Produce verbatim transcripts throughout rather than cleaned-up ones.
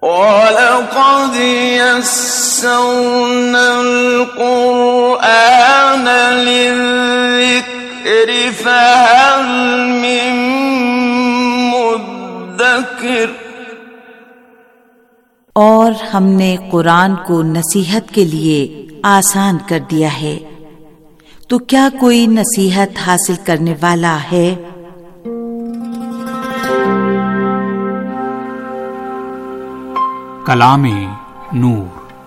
وَلَقَدْ يَسَّرْنَا الْقُرْآنَ لِلذِّكْرِ فَهَلْ مِن مُّدَّكِرٍ، اور ہم نے قرآن کو نصیحت کے لیے آسان کر دیا ہے، تو کیا کوئی نصیحت حاصل کرنے والا ہے؟ کلام نور۔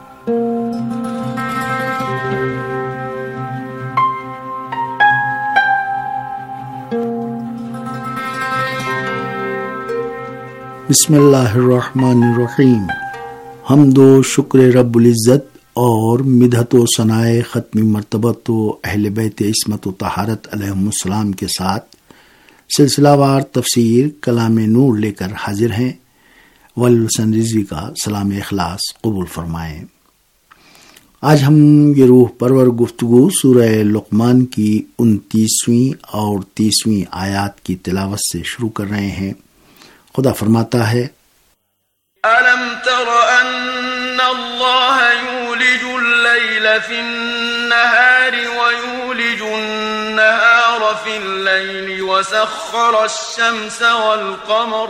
بسم اللہ الرحمن الرحیم۔ حمد و شکر رب العزت اور مدحت و ثناء ختمی مرتبت و اہل بیت عصمت و طہارت علیہم السلام کے ساتھ سلسلہ وار تفسیر کلام نور لے کر حاضر ہیں۔ والحسن رضوی کا سلام اخلاص قبول فرمائیں۔ آج ہم یہ روح پرور گفتگو سورہ لقمان کی انتیسویں اور تیسویں آیات کی تلاوت سے شروع کر رہے ہیں۔ خدا فرماتا ہے، أَلَمْ تَرَ أَنَّ اللَّهَ يُولِجُ اللَّيْلَ فِي النَّهَارِ وَيُولِجُ النَّهَارَ فِي اللَّيْلِ وَسَخَّرَ الشَّمْسَ وَالْقَمَرَ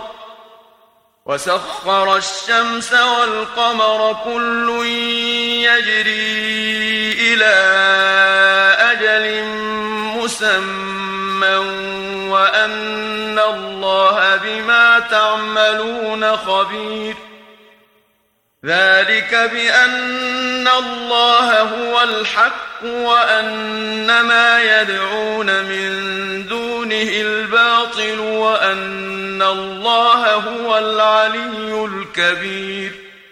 وَسَخَّرَ الشَّمْسَ وَالْقَمَرَ كُلٌّ يَجْرِي إِلَى أَجَلٍ مُّسَمًّى وَأَنَّ اللَّهَ بِمَا تَعْمَلُونَ خَبِيرٌ ذَلِكَ بِأَنَّ اللَّهَ هُوَ الْحَقُّ وَأَنَّ مَا يَدْعُونَ مِن دُونِهِ الْبَاطِلُ وَأَنَّ اللَّهَ هُوَ الْعَلِيُّ الْكَبِيرُ۔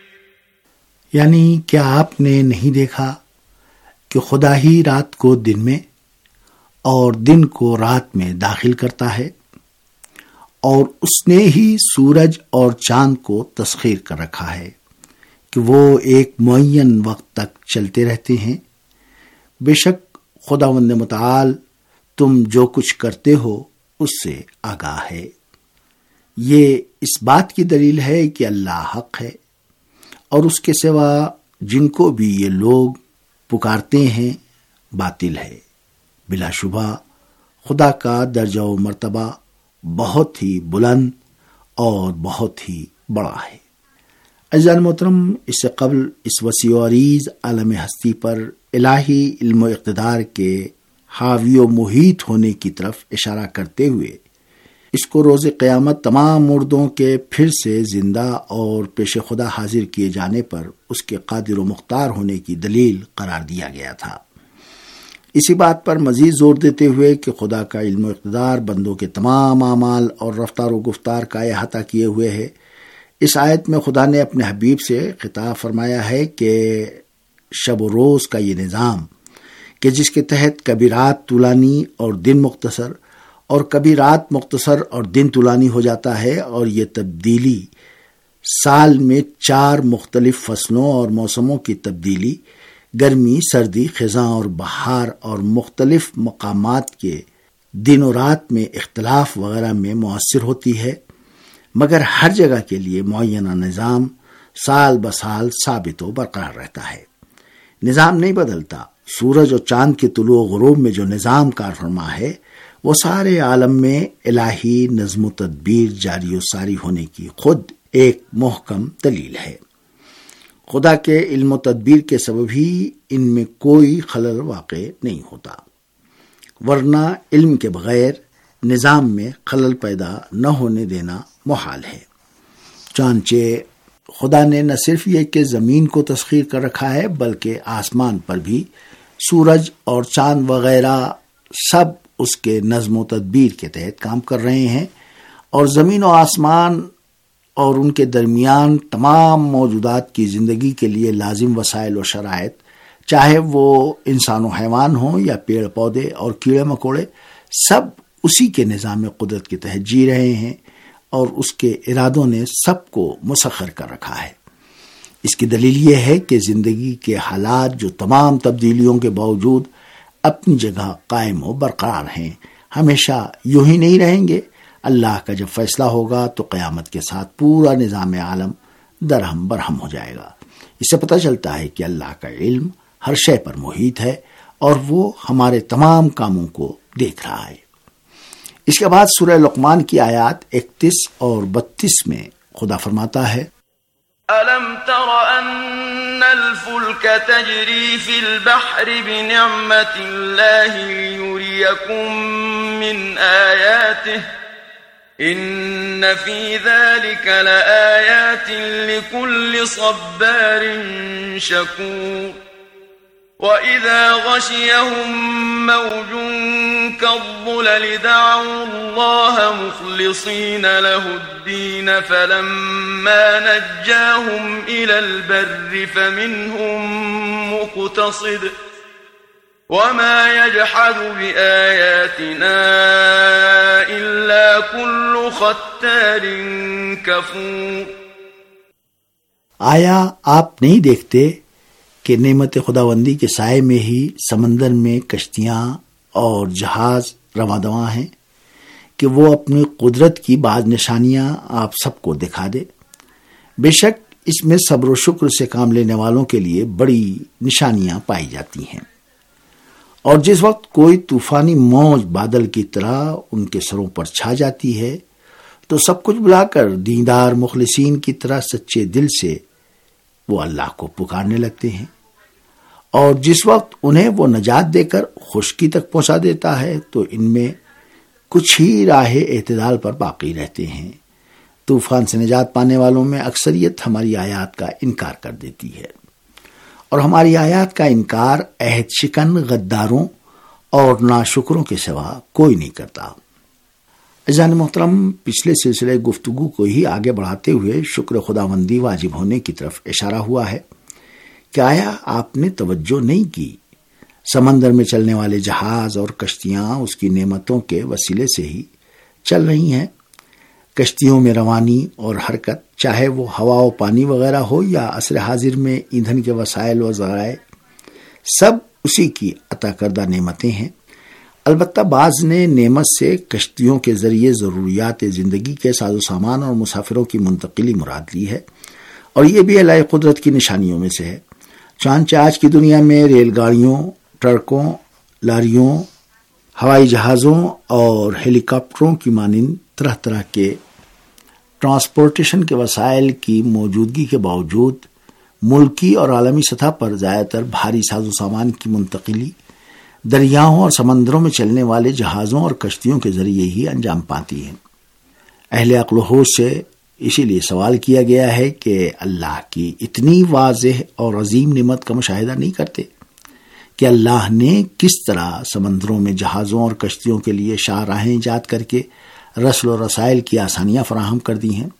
یعنی کیا آپ نے نہیں دیکھا کہ خدا ہی رات کو دن میں اور دن کو رات میں داخل کرتا ہے، اور اس نے ہی سورج اور چاند کو تسخیر کر رکھا ہے کہ وہ ایک معین وقت تک چلتے رہتے ہیں۔ بے شک خداوند متعال تم جو کچھ کرتے ہو اس سے آگاہ ہے۔ یہ اس بات کی دلیل ہے کہ اللہ حق ہے، اور اس کے سوا جن کو بھی یہ لوگ پکارتے ہیں باطل ہے۔ بلا شبہ خدا کا درجہ و مرتبہ بہت ہی بلند اور بہت ہی بڑا ہے۔ عزیزان محترم، اس سے قبل اس وسیع و عریض عالم ہستی پر الہی علم و اقتدار کے حاوی و محیط ہونے کی طرف اشارہ کرتے ہوئے اس کو روز قیامت تمام مردوں کے پھر سے زندہ اور پیش خدا حاضر کیے جانے پر اس کے قادر و مختار ہونے کی دلیل قرار دیا گیا تھا۔ اسی بات پر مزید زور دیتے ہوئے کہ خدا کا علم و اقتدار بندوں کے تمام اعمال اور رفتار و گفتار کا احاطہ کیے ہوئے ہے، اس آیت میں خدا نے اپنے حبیب سے خطاب فرمایا ہے کہ شب و روز کا یہ نظام کہ جس کے تحت کبھی رات طولانی اور دن مختصر اور کبھی رات مختصر اور دن طولانی ہو جاتا ہے، اور یہ تبدیلی سال میں چار مختلف فصلوں اور موسموں کی تبدیلی، گرمی، سردی، خزاں اور بہار اور مختلف مقامات کے دن و رات میں اختلاف وغیرہ میں مؤثر ہوتی ہے، مگر ہر جگہ کے لیے معینہ نظام سال بسال ثابت و برقرار رہتا ہے۔ نظام نہیں بدلتا۔ سورج اور چاند کے طلوع و غروب میں جو نظام کار فرما ہے وہ سارے عالم میں الہی نظم و تدبیر جاری و ساری ہونے کی خود ایک محکم دلیل ہے۔ خدا کے علم و تدبیر کے سبب ہی ان میں کوئی خلل واقع نہیں ہوتا، ورنہ علم کے بغیر نظام میں خلل پیدا نہ ہونے دینا محال ہے۔ چانچہ خدا نے نہ صرف یہ کہ زمین کو تسخیر کر رکھا ہے، بلکہ آسمان پر بھی سورج اور چاند وغیرہ سب اس کے نظم و تدبیر کے تحت کام کر رہے ہیں، اور زمین و آسمان اور ان کے درمیان تمام موجودات کی زندگی کے لیے لازم وسائل و شرائط، چاہے وہ انسان و حیوان ہوں یا پیڑ پودے اور کیڑے مکوڑے، سب اسی کے نظام قدرت کے تحت جی رہے ہیں، اور اس کے ارادوں نے سب کو مسخر کر رکھا ہے۔ اس کی دلیل یہ ہے کہ زندگی کے حالات جو تمام تبدیلیوں کے باوجود اپنی جگہ قائم و برقرار ہیں، ہمیشہ یوں ہی نہیں رہیں گے۔ اللہ کا جب فیصلہ ہوگا تو قیامت کے ساتھ پورا نظام عالم درہم برہم ہو جائے گا۔ اس سے پتہ چلتا ہے کہ اللہ کا علم ہر شے پر محیط ہے اور وہ ہمارے تمام کاموں کو دیکھ رہا ہے۔ اس کے بعد سورہ لقمان کی آیات اکتیس اور بتیس میں خدا فرماتا ہے، أَلَمْ تَرَ أَنَّ الْفُلْكَ تَجْرِي فِي الْبَحْرِ بِنِعْمَةِ اللَّهِ لِيُرِيَكُم مِّنْ آيَاتِهِ إِنَّ فِي ذَلِكَ لَآيَاتٍ لِكُلِّ صَبَّارٍ شَكُورٍ وَإِذَا غَشِيَهُم مَّوْجٌ كَالظُّلَلِ دَعَوُا اللَّهَ مُخْلِصِينَ لَهُ الدِّينَ فَلَمَّا نَجَّاهُمْ إِلَى الْبَرِّ فَمِنْهُم مُّقْتَصِدٌ وَمَا يَجْحَدُ بِآيَاتِنَا إِلَّا كُلُّ خَتَّارٍ كَفُورٍ۔ آیا آپ نہیں دیکھتے کہ نعمت خداوندی کے سائے میں ہی سمندر میں کشتیاں اور جہاز رواں دواں ہیں کہ وہ اپنی قدرت کی بعض نشانیاں آپ سب کو دکھا دے۔ بے شک اس میں صبر و شکر سے کام لینے والوں کے لیے بڑی نشانیاں پائی جاتی ہیں۔ اور جس وقت کوئی طوفانی موج بادل کی طرح ان کے سروں پر چھا جاتی ہے تو سب کچھ بلا کر دیندار مخلصین کی طرح سچے دل سے وہ اللہ کو پکارنے لگتے ہیں، اور جس وقت انہیں وہ نجات دے کر خشکی تک پہنچا دیتا ہے تو ان میں کچھ ہی راہ اعتدال پر باقی رہتے ہیں۔ طوفان سے نجات پانے والوں میں اکثریت ہماری آیات کا انکار کر دیتی ہے، اور ہماری آیات کا انکار عہد شکن غداروں اور ناشکروں کے سوا کوئی نہیں کرتا۔ عزیزان محترم، پچھلے سلسلے گفتگو کو ہی آگے بڑھاتے ہوئے شکر خداوندی واجب ہونے کی طرف اشارہ ہوا ہے کہ آیا آپ نے توجہ نہیں کی؟ سمندر میں چلنے والے جہاز اور کشتیاں اس کی نعمتوں کے وسیلے سے ہی چل رہی ہیں۔ کشتیوں میں روانی اور حرکت، چاہے وہ ہوا و پانی وغیرہ ہو یا عصر حاضر میں ایندھن کے وسائل و ذرائع، سب اسی کی عطا کردہ نعمتیں ہیں۔ البتہ بعض نے نعمت سے کشتیوں کے ذریعے ضروریات زندگی کے ساز و سامان اور مسافروں کی منتقلی مراد لی ہے، اور یہ بھی اللہ قدرت کی نشانیوں میں سے ہے۔ چنانچہ آج کی دنیا میں ریل گاڑیوں، ٹرکوں، لاریوں، ہوائی جہازوں اور ہیلی کاپٹروں کی مانند طرح طرح کے ٹرانسپورٹیشن کے وسائل کی موجودگی کے باوجود ملکی اور عالمی سطح پر زیادہ تر بھاری ساز و سامان کی منتقلی دریاؤں اور سمندروں میں چلنے والے جہازوں اور کشتیوں کے ذریعے ہی انجام پاتی ہیں۔ اہل عقل و ہوش سے اسی لیے سوال کیا گیا ہے کہ اللہ کی اتنی واضح اور عظیم نعمت کا مشاہدہ نہیں کرتے کہ اللہ نے کس طرح سمندروں میں جہازوں اور کشتیوں کے لیے شاہراہیں ایجاد کر کے رسل و رسائل کی آسانیاں فراہم کر دی ہیں،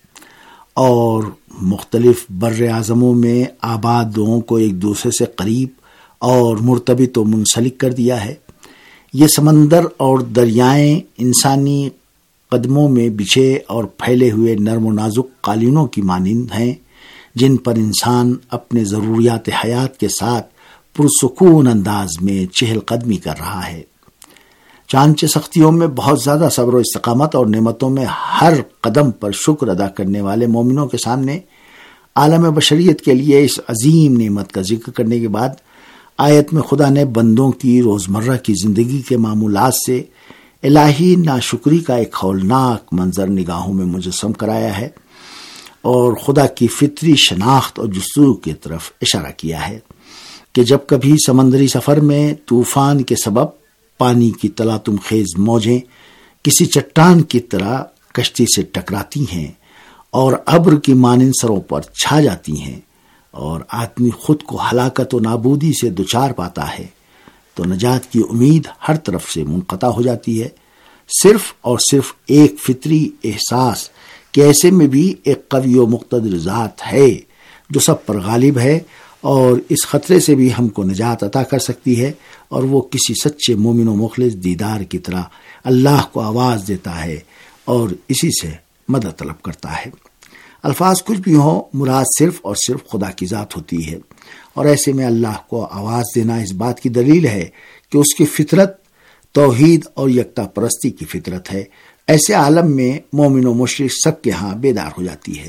اور مختلف بر اعظموں میں آباد لوگوں کو ایک دوسرے سے قریب اور مرتبط و منسلک کر دیا ہے۔ یہ سمندر اور دریائیں انسانی قدموں میں بچھے اور پھیلے ہوئے نرم و نازک قالینوں کی مانند ہیں، جن پر انسان اپنے ضروریات حیات کے ساتھ پرسکون انداز میں چہل قدمی کر رہا ہے۔ چانچہ سختیوں میں بہت زیادہ صبر و استقامت اور نعمتوں میں ہر قدم پر شکر ادا کرنے والے مومنوں کے سامنے عالم بشریت کے لیے اس عظیم نعمت کا ذکر کرنے کے بعد آیت میں خدا نے بندوں کی روزمرہ کی زندگی کے معمولات سے الہی ناشکری کا ایک ہولناک منظر نگاہوں میں مجسم کرایا ہے، اور خدا کی فطری شناخت اور جستجو کی طرف اشارہ کیا ہے کہ جب کبھی سمندری سفر میں طوفان کے سبب پانی کی تلاطم خیز موجیں کسی چٹان کی طرح کشتی سے ٹکراتی ہیں اور ابر کی مانند سروں پر چھا جاتی ہیں، اور آدمی خود کو ہلاکت و نابودی سے دچار پاتا ہے، تو نجات کی امید ہر طرف سے منقطع ہو جاتی ہے، صرف اور صرف ایک فطری احساس کہ ایسے میں بھی ایک قوی و مقتدر ذات ہے جو سب پر غالب ہے اور اس خطرے سے بھی ہم کو نجات عطا کر سکتی ہے، اور وہ کسی سچے مومن و مخلص دیدار کی طرح اللہ کو آواز دیتا ہے اور اسی سے مدد طلب کرتا ہے۔ الفاظ کچھ بھی ہوں، مراد صرف اور صرف خدا کی ذات ہوتی ہے، اور ایسے میں اللہ کو آواز دینا اس بات کی دلیل ہے کہ اس کی فطرت توحید اور یکتا پرستی کی فطرت ہے۔ ایسے عالم میں مومن و مشرک سب کے ہاں بیدار ہو جاتی ہے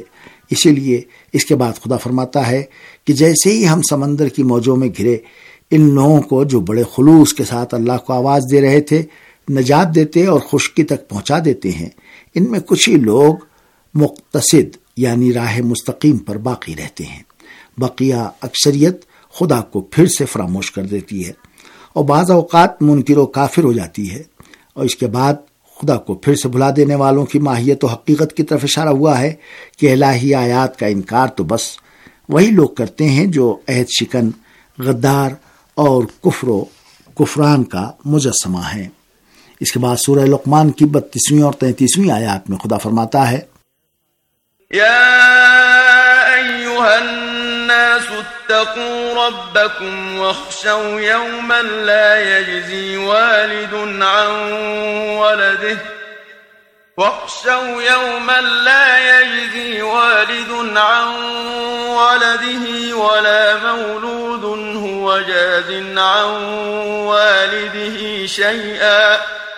اسی لیے اس کے بعد خدا فرماتا ہے کہ جیسے ہی ہم سمندر کی موجوں میں گھرے ان لوگوں کو جو بڑے خلوص کے ساتھ اللہ کو آواز دے رہے تھے نجات دیتے اور خشکی تک پہنچا دیتے ہیں، ان میں کچھ ہی لوگ مقتصد یعنی راہ مستقیم پر باقی رہتے ہیں، بقیہ اکثریت خدا کو پھر سے فراموش کر دیتی ہے اور بعض اوقات منکر و کافر ہو جاتی ہے، اور اس کے بعد خدا کو پھر سے بھلا دینے والوں کی ماہیت و حقیقت کی طرف اشارہ ہوا ہے کہ الہی آیات کا انکار تو بس وہی لوگ کرتے ہیں جو عہد شکن، غدار اور کفر و کفران کا مجسمہ ہیں۔ اس کے بعد سورہ لقمان کی بتیسویں اور تینتیسویں آیات میں خدا فرماتا ہے، یا ایھا الناس اتقوا ربکم واخشوا یوما لا یجزی والد عن ولده واخشوا يوما لا يجزي والد عن ولده ولا مولود هو جاز عن والده شيئا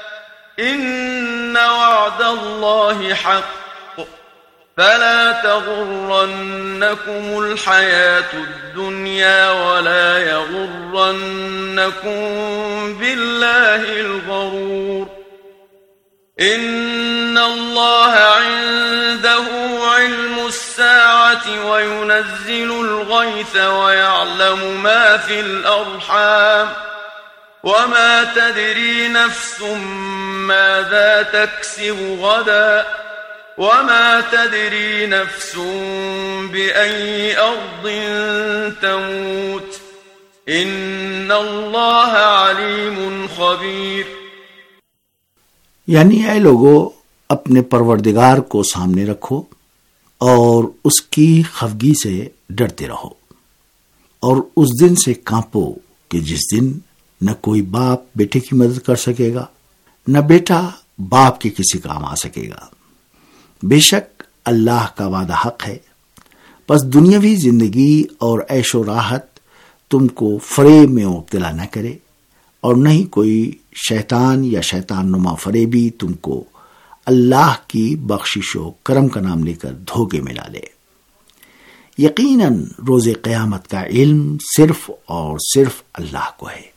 إن وعد الله حق فلا تغرنكم الحياة الدنيا ولا يغرنكم بالله الغرور إن الله عنده علم الساعة وينزل الغيث ويعلم ما في الأرحام وما تدري نفس ماذا تكسب غدا وما تدري نفس بأي أرض تموت إن الله عليم خبير۔ یعنی اے لوگو اپنے پروردگار کو سامنے رکھو اور اس کی خفگی سے ڈرتے رہو، اور اس دن سے کانپو کہ جس دن نہ کوئی باپ بیٹے کی مدد کر سکے گا، نہ بیٹا باپ کے کسی کام آ سکے گا۔ بے شک اللہ کا وعدہ حق ہے، بس دنیاوی زندگی اور عیش و راحت تم کو فریب میں مبتلا نہ کرے، اور نہ ہی کوئی شیطان یا شیطان نما فریبی تم کو اللہ کی بخشش و کرم کا نام لے کر دھوکے میں ڈالے۔ یقیناً روز قیامت کا علم صرف اور صرف اللہ کو ہے،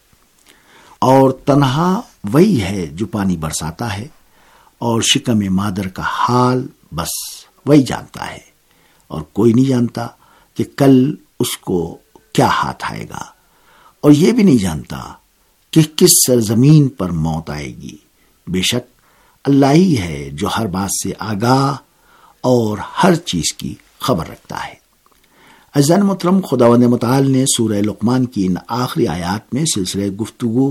اور تنہا وہی ہے جو پانی برساتا ہے، اور شکم مادر کا حال بس وہی جانتا ہے، اور کوئی نہیں جانتا کہ کل اس کو کیا ہاتھ آئے گا، اور یہ بھی نہیں جانتا کہ کس سرزمین پر موت آئے گی۔ بے شک اللہ ہی ہے جو ہر بات سے آگاہ اور ہر چیز کی خبر رکھتا ہے۔ عزیزان محترم، خداوند متعال نے سورہ لقمان کی ان آخری آیات میں سلسلہ گفتگو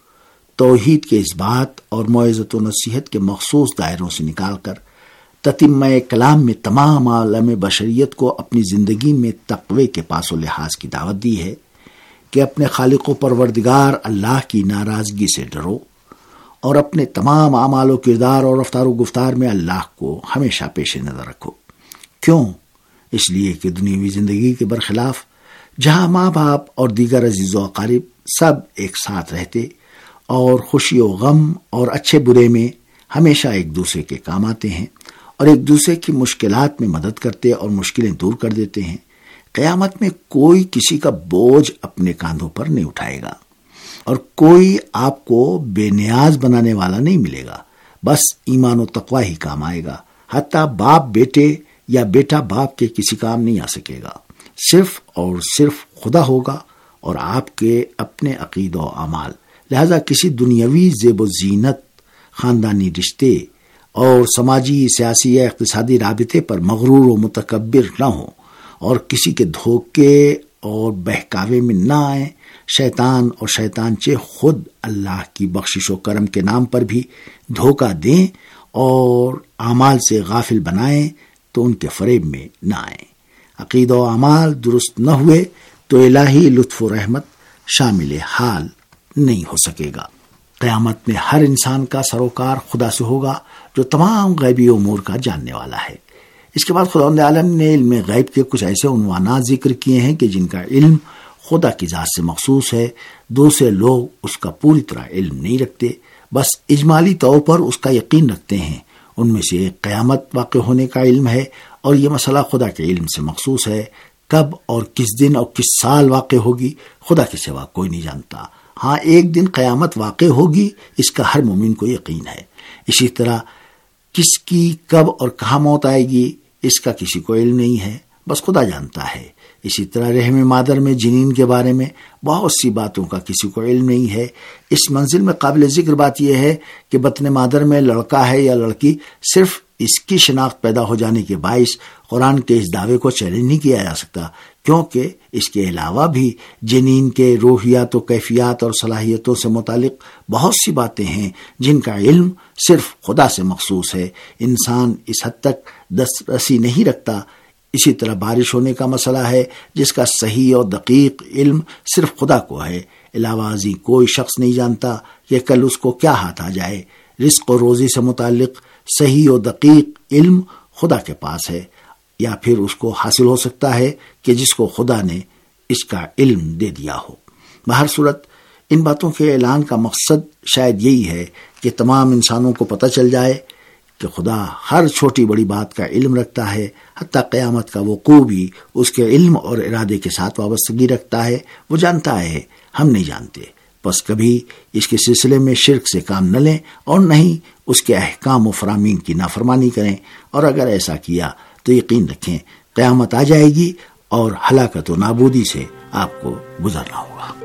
توحید کے اس بات اور موعظت و نصیحت کے مخصوص دائروں سے نکال کر تتمہ کلام میں تمام عالم بشریت کو اپنی زندگی میں تقوی کے پاس و لحاظ کی دعوت دی ہے کہ اپنے خالق و پروردگار اللہ کی ناراضگی سے ڈرو، اور اپنے تمام اعمال و کردار اور رفتار و گفتار میں اللہ کو ہمیشہ پیش نظر رکھو۔ کیوں؟ اس لیے کہ دنیاوی زندگی کے برخلاف جہاں ماں باپ اور دیگر عزیز و اقارب سب ایک ساتھ رہتے اور خوشی و غم اور اچھے برے میں ہمیشہ ایک دوسرے کے کام آتے ہیں اور ایک دوسرے کی مشکلات میں مدد کرتے اور مشکلیں دور کر دیتے ہیں، قیامت میں کوئی کسی کا بوجھ اپنے کاندھوں پر نہیں اٹھائے گا، اور کوئی آپ کو بے نیاز بنانے والا نہیں ملے گا، بس ایمان و تقوی ہی کام آئے گا۔ حتیٰ باپ بیٹے یا بیٹا باپ کے کسی کام نہیں آ سکے گا، صرف اور صرف خدا ہوگا اور آپ کے اپنے عقید و اعمال۔ لہذا کسی دنیاوی زیب و زینت، خاندانی رشتے اور سماجی سیاسی یا اقتصادی رابطے پر مغرور و متکبر نہ ہوں، اور کسی کے دھوکے اور بہکاوے میں نہ آئیں۔ شیطان اور شیطانچے خود اللہ کی بخشش و کرم کے نام پر بھی دھوکہ دیں اور اعمال سے غافل بنائیں تو ان کے فریب میں نہ آئیں۔ عقید و اعمال درست نہ ہوئے تو الہی لطف و رحمت شامل حال نہیں ہو سکے گا۔ قیامت میں ہر انسان کا سروکار خدا سے ہوگا جو تمام غیبی امور کا جاننے والا ہے۔ اس کے بعد خداوند عالم نے علم غیب کے کچھ ایسے عنوانات ذکر کیے ہیں کہ جن کا علم خدا کی ذات سے مخصوص ہے، دوسرے لوگ اس کا پوری طرح علم نہیں رکھتے، بس اجمالی طور پر اس کا یقین رکھتے ہیں۔ ان میں سے ایک قیامت واقع ہونے کا علم ہے، اور یہ مسئلہ خدا کے علم سے مخصوص ہے۔ کب اور کس دن اور کس سال واقع ہوگی خدا کے سوا کوئی نہیں جانتا۔ ہاں ایک دن قیامت واقع ہوگی، اس کا ہر مومن کو یقین ہے۔ اسی طرح کس کی کب اور کہاں موت آئے گی اس کا کسی کو علم نہیں ہے، بس خدا جانتا ہے۔ اسی طرح رحم مادر میں جنین کے بارے میں بہت سی باتوں کا کسی کو علم نہیں ہے۔ اس منزل میں قابل ذکر بات یہ ہے کہ بطن مادر میں لڑکا ہے یا لڑکی، صرف اس کی شناخت پیدا ہو جانے کے باعث قرآن کے اس دعوے کو چیلنج نہیں کیا جا سکتا، کیونکہ اس کے علاوہ بھی جنین کے روحیات و کیفیات اور صلاحیتوں سے متعلق بہت سی باتیں ہیں جن کا علم صرف خدا سے مخصوص ہے۔ انسان اس حد تک دسترسی نہیں رکھتا۔ اسی طرح بارش ہونے کا مسئلہ ہے جس کا صحیح اور دقیق علم صرف خدا کو ہے، علاوہ ازیں کوئی شخص نہیں جانتا کہ کل اس کو کیا ہاتھ آ جائے۔ رزق و روزی سے متعلق صحیح و دقیق علم خدا کے پاس ہے، یا پھر اس کو حاصل ہو سکتا ہے کہ جس کو خدا نے اس کا علم دے دیا ہو۔ بہر صورت ان باتوں کے اعلان کا مقصد شاید یہی ہے کہ تمام انسانوں کو پتہ چل جائے کہ خدا ہر چھوٹی بڑی بات کا علم رکھتا ہے، حتیٰ قیامت کا وقوع بھی اس کے علم اور ارادے کے ساتھ وابستگی رکھتا ہے۔ وہ جانتا ہے، ہم نہیں جانتے۔ بس کبھی اس کے سلسلے میں شرک سے کام نہ لیں اور نہ ہی اس کے احکام و فرامین کی نافرمانی کریں، اور اگر ایسا کیا تو یقین رکھیں قیامت آ جائے گی اور ہلاکت و نابودی سے آپ کو گزرنا ہوگا۔